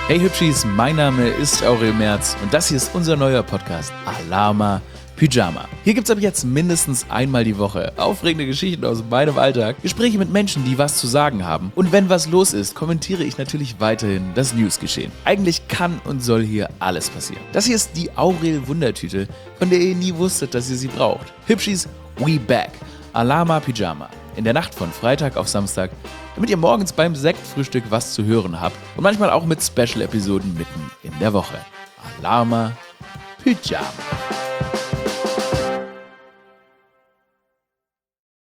Hey Hübschis, mein Name ist Aurel Merz und das hier ist unser neuer Podcast Alarma Pyjama. Hier gibt's ab jetzt mindestens einmal die Woche aufregende Geschichten aus meinem Alltag, Gespräche mit Menschen, die was zu sagen haben. Und wenn was los ist, kommentiere ich natürlich weiterhin das Newsgeschehen. Eigentlich kann und soll hier alles passieren. Das hier ist die Aurel Wundertüte, von der ihr nie wusstet, dass ihr sie braucht. Hübschis, we back. Alarma Pyjama. In der Nacht von Freitag auf Samstag, damit ihr morgens beim Sektfrühstück was zu hören habt und manchmal auch mit Special-Episoden mitten in der Woche. Alarma Pyjama.